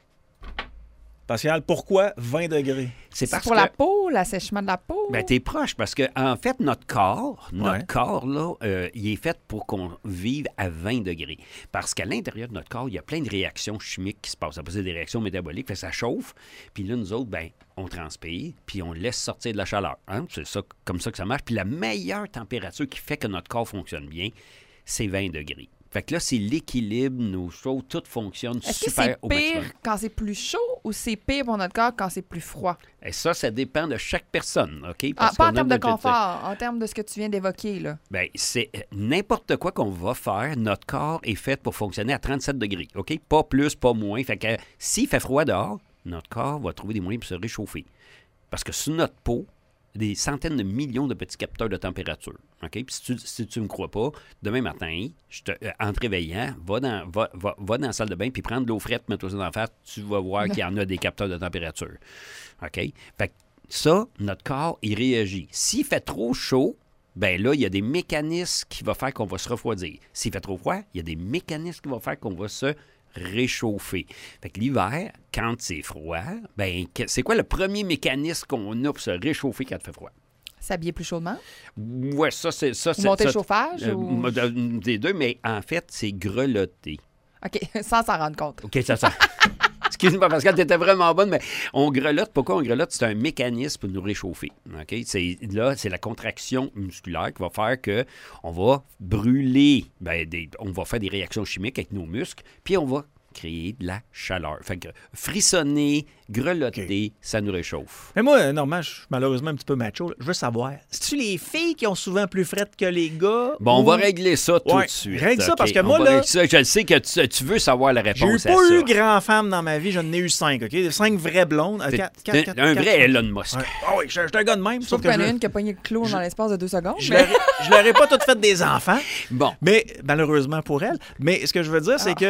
Pascal, pourquoi vingt degrés?
C'est
C'est
parce
pour
que...
la peau, l'assèchement de la peau?
Ben, t'es proche parce que, en fait, notre corps, notre
Ouais.
corps, là, euh, il est fait pour qu'on vive à vingt degrés. Parce qu'à l'intérieur de notre corps, il y a plein de réactions chimiques qui se passent. Après, c'est des réactions métaboliques, fait que ça chauffe. Puis là, nous autres, ben, on transpire, puis on laisse sortir de la chaleur. Hein? C'est ça, comme ça que ça marche. Puis la meilleure température qui fait que notre corps fonctionne bien, c'est vingt degrés. Fait que là, c'est l'équilibre, nos choses, tout fonctionne
Est-ce que
super
c'est
au
pire
maximum.
quand c'est plus chaud ou c'est pire pour notre corps quand c'est plus froid?
Et ça, ça dépend de chaque personne, OK?
Ah,
Parce
pas
qu'on
en
a
termes de
notre-
confort, en termes de ce que tu viens d'évoquer, là.
Bien, c'est euh, n'importe quoi qu'on va faire, notre corps est fait pour fonctionner à trente-sept degrés, OK? Pas plus, pas moins. Fait que euh, s'il fait froid dehors, notre corps va trouver des moyens pour se réchauffer. Parce que sur notre peau, des centaines de millions de petits capteurs de température. OK? Puis si tu si tu me crois pas, demain matin, je te, euh, en te réveillant, va dans, va, va, va dans la salle de bain puis prends de l'eau frette, mets-toi ça dans la face, tu vas voir qu'il y en a des capteurs de température. OK? Fait que ça, notre corps, il réagit. S'il fait trop chaud, ben là, il y a des mécanismes qui vont faire qu'on va se refroidir. S'il fait trop froid, il y a des mécanismes qui vont faire qu'on va se réchauffer. Fait que l'hiver, quand c'est froid, ben que- c'est quoi le premier mécanisme qu'on a pour se réchauffer quand il fait froid?
S'habiller plus chaudement?
Ouais, ça, c'est... Ça,
Ou
c'est
monter
ça,
le chauffage?
euh,
ou...
euh, des deux, mais en fait, c'est grelotter.
OK, sans s'en rendre compte.
OK, ça sent... Excuse-moi, Pascal, t'étais vraiment bonne, mais on grelotte. Pourquoi on grelotte? C'est un mécanisme pour nous réchauffer. OK? C'est, là, c'est la contraction musculaire qui va faire que on va brûler, ben, des, on va faire des réactions chimiques avec nos muscles, puis on va créer de la chaleur. Fait que frissonner, grelotter, ça nous réchauffe.
Mais moi, normalement, je suis malheureusement un petit peu macho. là. Je veux savoir, c'est-tu les filles qui ont souvent plus frette que les gars?
Bon, on
ou-
va régler ça tout
Ouais,
de suite.
règle ça,
OK?
parce que
On
moi,
va
là-
régler ça. Je le sais que tu, tu veux savoir la
J'ai
réponse
eu
à
pas
ça.
eu grand-femme dans ma vie, j'en ai eu cinq, OK? Cinq vraies blondes. euh,
T'es-
quatre-
t'es
quatre- quatre-
un
quatre-
vrai Elon Musk.
Ouais. Ah oui, je je suis un gars de même,
Sauf
sauf
qu'il
que
y en a
je,
une qui a pogné le clou dans l'espace de deux secondes.
je,
mais-
leur ai- je leur ai pas toutes fait des enfants,
Bon.
mais malheureusement pour elle. Mais ce que je veux dire, c'est que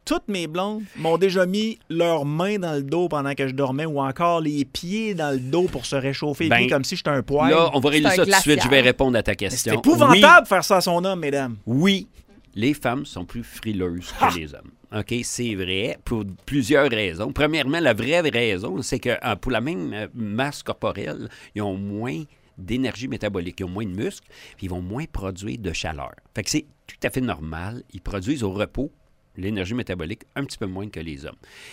toutes mes blondes m'ont déjà mis leurs mains dans le dos pendant que je dormais ou encore les pieds dans le dos pour se réchauffer les
Ben,
pieds comme si j'étais un poil.
Là, on va régler
C'est
ça
un
tout de suite.
glacial.
Je vais répondre à ta
C'est
question.
épouvantable de faire ça à son homme, mesdames.
Oui, oui, les femmes sont plus frileuses que les hommes. OK, c'est vrai, pour plusieurs raisons. Premièrement, la vraie raison, c'est que euh, pour la même euh, masse corporelle, ils ont moins d'énergie métabolique, ils ont moins de muscles, puis ils vont moins produire de chaleur. Fait que c'est tout à fait normal. Ils produisent au repos l'énergie métabolique un petit peu moins que les hommes.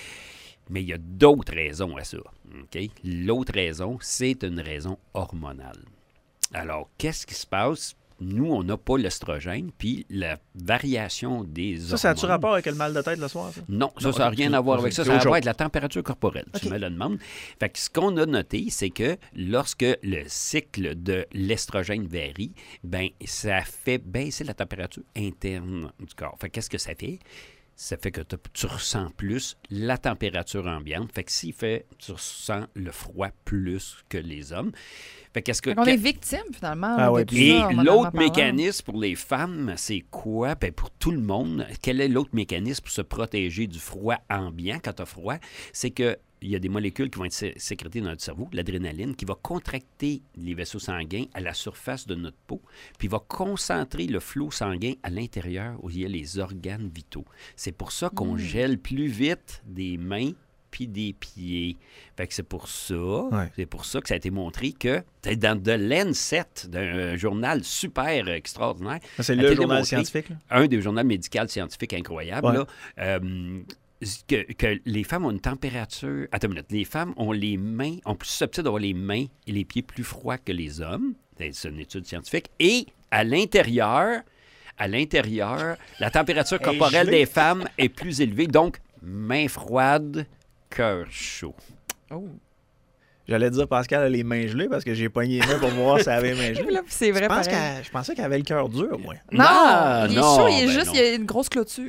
Mais il y a d'autres raisons à ça. OK? L'autre raison, c'est une raison hormonale. Alors, qu'est-ce qui se passe? Nous, on n'a pas l'estrogène, puis la variation des hormones...
Ça, ça a-tu rapport avec le mal de tête le soir, ça?
Non, ça,
Non,
ça n'a
ok,
rien
c'est-
à voir avec ça.
c'est
Ça a à
autre
voir
chose.
avec la température corporelle, tu
Ok.
me le demandes. Fait que ce qu'on a noté, c'est que lorsque le cycle de l'estrogène varie, ben ça fait baisser la température interne du corps. Fait que qu'est-ce que ça fait? Ça fait que te- tu ressens plus la température ambiante. Fait que s'il fait, tu ressens le froid plus que les hommes. Fait qu'est-ce que...
On est victime, finalement.
Ah
de
ouais,
tout
Et
ça, hormonalement
l'autre
parlant.
mécanisme pour les femmes, c'est quoi? Ben pour tout le monde, quel est l'autre mécanisme pour se protéger du froid ambiant quand tu as froid? C'est que il y a des molécules qui vont être sé- sécrétées dans notre cerveau, l'adrénaline, qui va contracter les vaisseaux sanguins à la surface de notre peau, puis va concentrer le flot sanguin à l'intérieur où il y a les organes vitaux. C'est pour ça qu'on
Mm.
gèle plus vite des mains puis des pieds. Fait que c'est pour ça,
Ouais.
c'est pour ça que ça a été montré que t'es dans de l'Lancet, d'un journal super extraordinaire,
Ça, C'est
a
le
été
journal
démontré,
scientifique. là.
un des journaux médicaux scientifiques incroyables,
Ouais.
là, euh, que, que les femmes ont une température... Attends une minute. Les femmes ont les mains, ont plus susceptibles d'avoir les mains et les pieds plus froids que les hommes. C'est une étude scientifique. Et à l'intérieur, à l'intérieur, la température
Elle est
corporelle
gelée.
des femmes est plus élevée. Donc, mains froides, cœur chaud.
Oh.
J'allais dire Pascal a les mains gelées parce que j'ai pogné les mains pour voir si elle avait les mains gelées.
Là, c'est vrai,
Je, pense
pareil.
qu'elle- je pensais qu'elle avait le cœur dur, moi.
Non,
Ah,
il est
non,
chaud, il est
ben
juste,
non.
il y a une grosse clôture.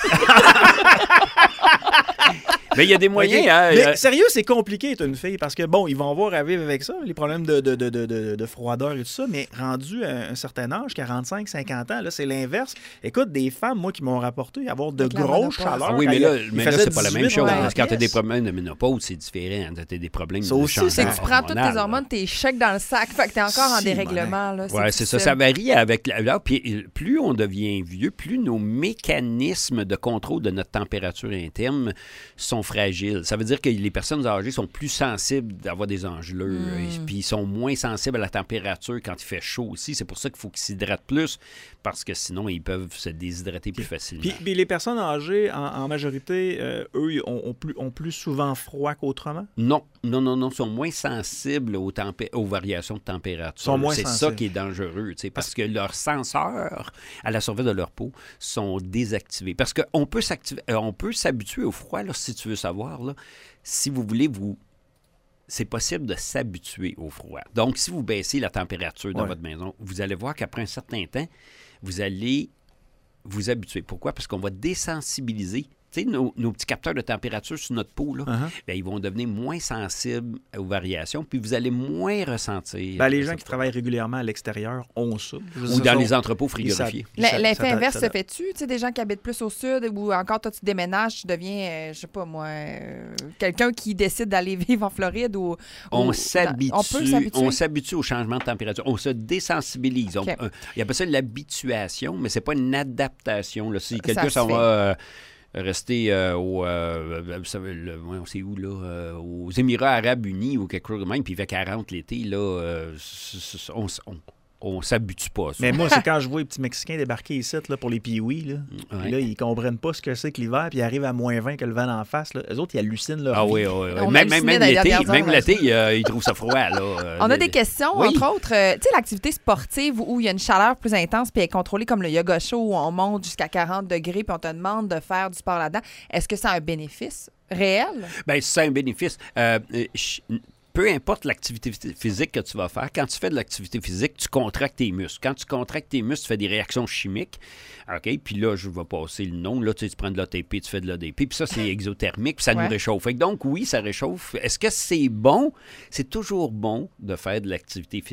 Mais il y a des moyens...
Ok.
hein,
Mais
euh,
sérieux, c'est compliqué être une fille parce que, bon, ils vont avoir à vivre avec ça, les problèmes de, de, de, de, de, de froideur et tout ça, mais rendu à un certain âge, quarante-cinq, cinquante ans, là, c'est l'inverse. Écoute, des femmes, moi, qui m'ont rapporté avoir de
Avec la
grosses
ménopause.
chaleurs.
Ah oui,
quand
mais
il-
là,
il
mais là
faisait
c'est pas la même
dix-huit,
chose.
ouais.
Parce que quand tu as des
yes.
problèmes de ménopause, c'est différent. Tu as des problèmes
Ça
de
aussi,
changement
C'est que tu prends toutes
hormonal,
tes
là.
hormones, t'es chèques dans le sac, fait que t'es encore en
Si,
dérèglement. Là,
Oui, c'est ça.
difficile.
Ça varie avec la- là, puis plus on devient vieux, plus nos mécanismes de contrôle de notre température interne sont fragiles. Ça veut dire que les personnes âgées sont plus sensibles d'avoir des engelures,
Mm.
et puis ils sont moins sensibles à la température quand il fait chaud aussi. C'est pour ça qu'il faut qu'ils s'hydratent plus, parce que sinon, ils peuvent se déshydrater plus facilement.
Puis, puis les personnes âgées, en, en majorité, euh, eux, ils ont, ont plus, ont plus souvent froid qu'autrement.
Non, non, non, non, sont moins sensibles aux, tempé- aux variations de température.
Sont moins
C'est ça
sensibles.
qui est dangereux, tu sais, parce que leurs senseurs à la surface de leur peau sont désactivés. Parce qu'on peut s'activer, euh, on peut s'habituer au froid, là, si tu veux savoir, là. Si vous voulez, vous... c'est possible de s'habituer au froid. Donc, si vous baissez la température dans
Ouais.
votre maison, vous allez voir qu'après un certain temps, vous allez vous habituer. Pourquoi? Parce qu'on va désensibiliser. Tu sais, nos, nos petits capteurs de température sur notre peau, là,
Uh-huh.
ben, ils vont devenir moins sensibles aux variations, puis vous allez moins ressentir.
Ben, les
ce
gens qui
froid.
travaillent régulièrement à l'extérieur ont ça. Je veux
Ou
dire,
dans
sont-
les entrepôts
ils
frigorifiés.
savent-
L- L'effet
ça- ça-
inverse
ça-
se fait-tu? Tu sais, des gens qui habitent plus au sud ou encore, toi, tu déménages, tu deviens, euh, je sais pas moi, euh, quelqu'un qui décide d'aller vivre en Floride ou...
On
ou-
s'habitue,
On peut s'habituer.
on s'habitue au changement de température. On se désensibilise. On-
OK.
euh, il appelle ça l'habituation, mais c'est pas une adaptation. Là. Si
Ça
quelqu'un
se
s'en
fait.
va euh, rester euh, au, euh, vous savez, le- ouais, on sait où, là, euh, aux Émirats arabes unis ou quelque chose de même, puis il fait quarante l'été, là, euh, c- c- on, s- on, on s'habitue pas à ça.
Mais moi, c'est quand je vois les petits Mexicains débarquer ici là, pour les piouis. Là.
Ouais.
Puis là, ils comprennent pas ce que c'est que l'hiver, puis ils arrivent à moins vingt que le vent d'en face. Là. Eux autres, ils hallucinent leur
Ah
vie.
oui, oui, oui.
On
Même, même,
hallucinait
même
dans les
l'été,
dernières
même
heures,
l'été euh, ils trouvent ça froid. Là, euh,
On a
le-
des questions,
Oui.
entre autres. euh, tu sais, l'activité sportive où il y a une chaleur plus intense puis elle est contrôlée comme le yoga show où on monte jusqu'à quarante degrés puis on te demande de faire du sport là-dedans. Est-ce que ça a un bénéfice réel?
Bien, c'est un bénéfice. Euh, euh, ch- peu importe l'activité phys- physique que tu vas faire, quand tu fais de l'activité physique, tu contractes tes muscles. Quand tu contractes tes muscles, tu fais des réactions chimiques. OK? Puis là, je vais passer le nom. Là, tu sais, tu prends de l'A T P, tu fais de l'A D P. Puis ça, c'est exothermique, puis ça
Ouais.
nous réchauffe. Fait que donc, oui, ça réchauffe. Est-ce que c'est bon? C'est toujours bon de faire de l'activité physique.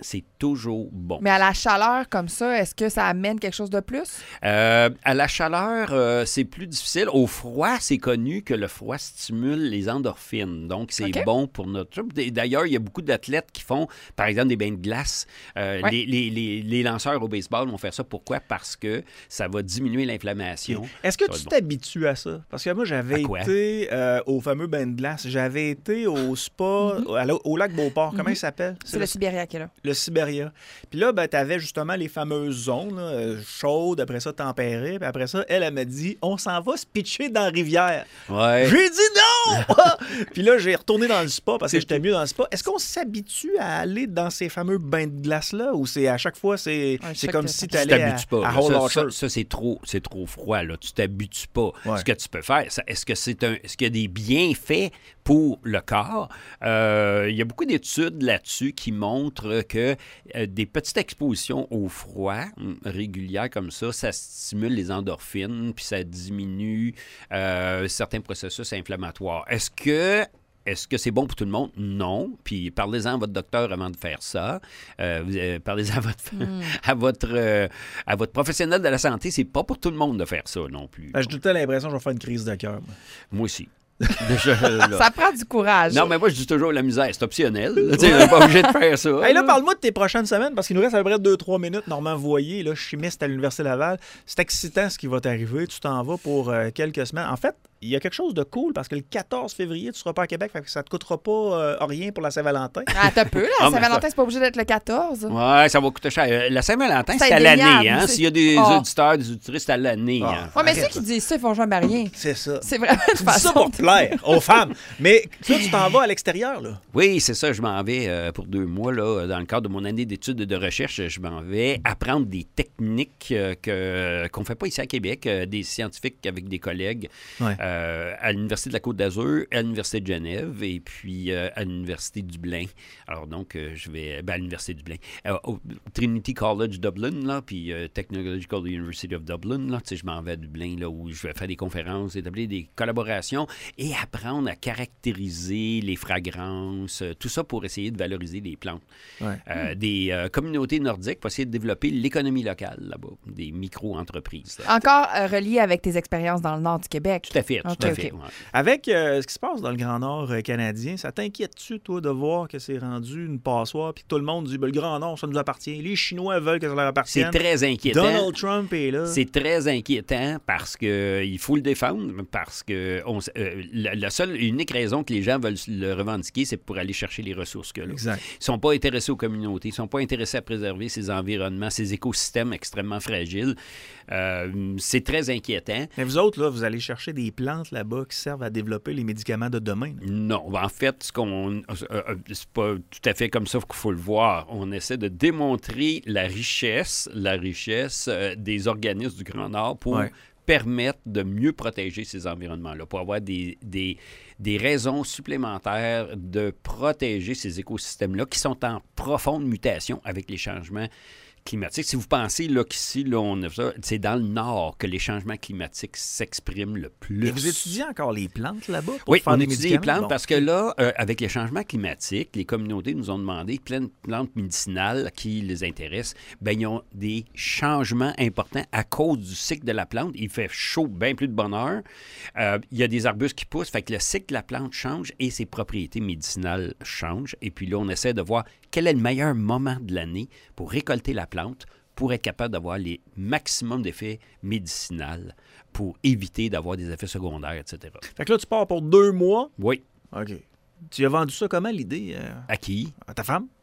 c'est toujours bon.
Mais à la chaleur comme ça, est-ce que ça amène quelque chose de plus?
Euh, à la chaleur, euh, c'est plus difficile. Au froid, c'est connu que le froid stimule les endorphines. Donc, c'est
OK.
bon pour notre... D'ailleurs, il y a beaucoup d'athlètes qui font, par exemple, des bains de glace. Euh,
Ouais.
les, les, les, les lanceurs au baseball vont faire ça. Pourquoi? Parce que ça va diminuer l'inflammation.
Est-ce que
Ça va
tu
être bon.
t'habitues à ça? Parce que moi, j'avais
À quoi?
été euh, au fameux bain de glace. J'avais été au spa,
Mm-hmm.
à la- au lac Beauport. Comment il s'appelle?
C'est le Sibéria qui est là.
le Sibéria. Puis là, ben, tu avais justement les fameuses zones là, euh, chaudes, après ça tempérées. Puis après ça, elle, elle m'a dit, on s'en va se pitcher dans la rivière.
Ouais.
J'ai dit non! Puis là, j'ai retourné dans le spa parce que
C'est
j'étais mieux dans le spa. Est-ce qu'on s'habitue à aller dans ces fameux bains de glace-là ou c'est à chaque fois, c'est
Ouais,
c'est
chaque-
comme si
Tu
tu allais à,
t'habitues pas.
à
là.
Hall
Ça,
Orchard?
ça, ça, c'est trop, c'est trop froid. Là. Tu t'habitues pas.
Ouais.
Ce que tu peux faire, ça- est-ce que c'est un, est-ce qu'il y a des bienfaits pour le corps? Euh, il y a beaucoup d'études là-dessus qui montrent que euh, des petites expositions au froid hum, régulières comme ça, ça stimule les endorphines, puis ça diminue euh, certains processus inflammatoires. Est-ce que Est-ce que c'est bon pour tout le monde? Non. Puis parlez-en à votre docteur avant de faire ça. Euh, vous, euh, parlez-en à votre,
Mm.
à, votre, euh, à votre professionnel de la santé. C'est pas pour tout le monde de faire ça non plus.
Ben, j'ai tout le temps l'impression que je vais faire une crise de cœur. moi.
Moi aussi. Déjà, là.
Ça prend du courage.
Non, mais moi, je dis toujours la misère, c'est optionnel. Tu sais, on n'est pas obligé de faire ça.
Hey, là, parle-moi de tes prochaines semaines, parce qu'il nous reste à peu près deux trois minutes. Normand Voyer, là, chimiste à l'Université Laval. C'est excitant ce qui va t'arriver. Tu t'en vas pour euh, quelques semaines. En fait, il y a quelque chose de cool, parce que le quatorze février, tu seras pas à Québec, fait que ça te coûtera pas euh, rien pour la Saint-Valentin.
Ah, t'as peu, là.
Ah, mais
Saint-Valentin, c'est pas obligé d'être le quatorze.
Ouais, ça va coûter cher. Euh, La Saint-Valentin,
C'est
c'est à l'année.
indéniable,
Hein?
c'est-
S'il y a des
Ah.
auditeurs, des auditrices, c'est à l'année.
Ah.
Hein?
Ouais, mais ceux
Arrête,
qui
là.
disent ça, ils font jamais rien.
C'est ça.
C'est vraiment une
Tu dis ça
façon.
pour plaire aux femmes. Mais là, tu t'en vas à l'extérieur, là.
Oui, c'est ça. Je m'en vais euh, pour deux mois. Là, dans le cadre de mon année d'études et de recherche, je m'en vais apprendre des techniques euh, que, qu'on ne fait pas ici à Québec, euh, des scientifiques avec des collègues
Ouais.
euh, à l'Université de la Côte-d'Azur, à l'Université de Genève et puis euh, à l'Université de Dublin. Alors donc, euh, je vais ben, à l'Université de Dublin, euh, au Trinity College Dublin, là, puis euh, Technological University of Dublin. Là, tu sais, je m'en vais à Dublin, là, où je vais faire des conférences, établir des collaborations et apprendre à caractériser les fragrances, euh, tout ça pour essayer de valoriser les plantes.
Ouais.
Euh, Des euh, communautés nordiques pour essayer de développer l'économie locale là-bas, des micro-entreprises. là.
Encore euh, relié avec tes expériences dans le nord du Québec.
Tout à fait, tout
Ok,
à
ok.
fait. ouais.
Avec euh, ce qui se passe dans le Grand Nord euh, canadien, ça t'inquiète-tu, toi, de voir que c'est rendu une passoire puis que tout le monde dit ben, le Grand Nord, ça nous appartient. Les Chinois veulent que ça leur
C'est
appartienne.
très inquiétant.
Donald Trump est là.
C'est très inquiétant parce que il faut le défendre, parce que on, euh, la, la seule et unique raison que les gens veulent le revendiquer, c'est pour aller chercher les ressources que là.
Exact.
Ils ne sont pas intéressés aux communautés, ils ne sont pas intéressés à préserver ces environnements, ces écosystèmes extrêmement fragiles. Euh, c'est très inquiétant.
Mais vous autres, là, vous allez chercher des plantes là-bas qui servent à développer les médicaments de demain. là.
Non, en fait, ce qu'on, euh, euh, c'est pas tout à fait comme ça qu'il faut le voir. On essaie de démontrer la richesse, la richesse euh, des organismes du Grand Nord pour
Ouais.
permettre de mieux protéger ces environnements-là, pour avoir des, des, des raisons supplémentaires de protéger ces écosystèmes-là qui sont en profonde mutation avec les changements climatiques. Si vous pensez là, qu'ici, là, on a ça, c'est dans le nord que les changements climatiques s'expriment le plus.
Et vous étudiez encore les plantes là-bas pour
Oui,
faire
on
des
étudie les
médicaments?
plantes
Bon.
parce que là, euh, avec les changements climatiques, les communautés nous ont demandé plein de plantes médicinales qui les intéressent. Bien, ils ont des changements importants à cause du cycle de la plante. Il fait chaud, bien plus de bonheur. Euh, il y a des arbustes qui poussent, fait que le cycle de la plante change et ses propriétés médicinales changent. Et puis là, on essaie de voir quel est le meilleur moment de l'année pour récolter la plante pour être capable d'avoir les maximum d'effets médicinaux pour éviter d'avoir des effets secondaires, et cetera.
Fait que là, tu pars pour deux mois.
Oui.
OK. Tu as vendu ça comment, l'idée? euh,
À qui?
à ta femme?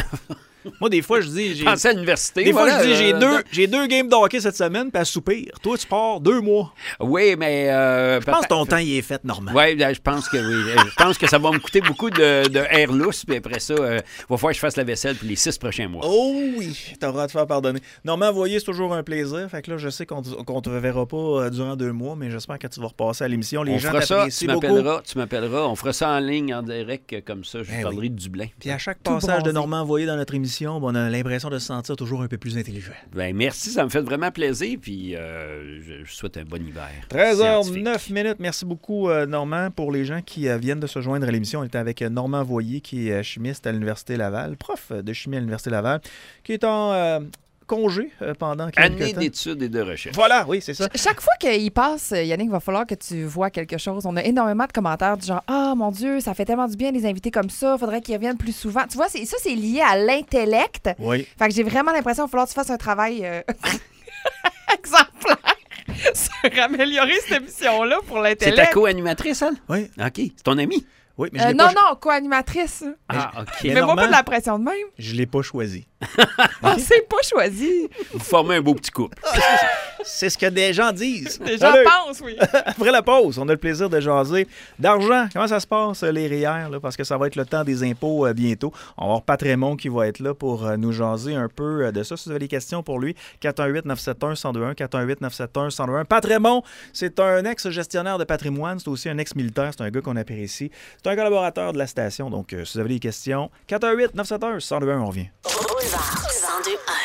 Moi, des fois, je dis... j'ai-
Pensez à l'université.
Des fois,
voilà,
je dis, j'ai
euh,
deux, j'ai deux games de hockey cette semaine, puis elle soupire. Toi, tu pars deux mois.
Oui, mais... Euh,
Je pense que ton temps, il est fait, Normand.
Oui, je pense que oui. Euh, Je pense que ça va me coûter beaucoup de, de air lousse, puis après ça, euh, il va falloir que je fasse la vaisselle pour les six prochains mois.
Oh oui, t'auras à te faire pardonner. Normand Voyer, c'est toujours un plaisir. Fait que là, je sais qu'on ne te reverra pas euh, durant deux mois, mais j'espère que tu vas repasser à l'émission. Les
On
gens
fera ça, tu
t'apprécient beaucoup.
m'appelleras, tu m'appelleras. On fera ça en ligne, en direct, comme ça, je
Ben
parlerai
oui.
de Dublin.
Puis à chaque
Tout
passage de
bronzé.
Normand Voyer dans notre émission, l'émission, ben, on a l'impression de se sentir toujours un peu plus intelligent.
Ben, merci, ça me fait vraiment plaisir. Puis euh, je, je souhaite un bon hiver.
treize heures
scientifique.
neuf minutes. Merci beaucoup, euh, Normand. Pour les gens qui euh, viennent de se joindre à l'émission, on était avec euh, Normand Voyer, qui est euh, chimiste à l'Université Laval, prof de chimie à l'Université Laval, qui est en euh, congé euh, pendant quelques
Année
temps.
d'études et de recherche.
Voilà, oui, c'est ça.
Ch- Chaque fois qu'il passe, Yannick, il va falloir que tu vois quelque chose. On a énormément de commentaires du genre « Ah, mon Dieu, ça fait tellement du bien des invités comme ça. Faudrait qu'ils reviennent plus souvent. » Tu vois, c'est, ça, c'est lié à l'intellect.
Oui.
Fait que j'ai vraiment l'impression qu'il va falloir que tu fasses un travail euh, exemplaire sur améliorer cette émission-là pour
C'est ta
l'intellect.
co-animatrice, elle?
Oui.
OK. C'est ton ami?
Oui, mais je
Euh,
l'ai
non,
pas,
non, co-animatrice.
Ah, OK.
Mais
Mets-moi
Normand-
pas de la pression de même.
je l'ai pas choisi.
Ah, c'est pas choisi.
Vous formez un beau petit couple.
C'est ce que des gens disent.
Les gens
Salut!
pensent, oui.
Après la pause, on a le plaisir de jaser d'argent. Comment ça se passe, euh, les R I E R, là, parce que ça va être le temps des impôts euh, bientôt. On va avoir Pat Raymond qui va être là pour euh, nous jaser un peu euh, de ça. Si vous avez des questions pour lui, quatre un huit neuf sept un un zéro deux un, quatre un huit neuf sept un un zéro deux un. Pat Raymond, c'est un ex-gestionnaire de patrimoine, c'est aussi un ex-militaire, c'est un gars qu'on apprécie. C'est un collaborateur de la station, donc euh, si vous avez des questions, quatre un huit neuf sept un un zéro deux un, on revient.
Boulevard cent deux un.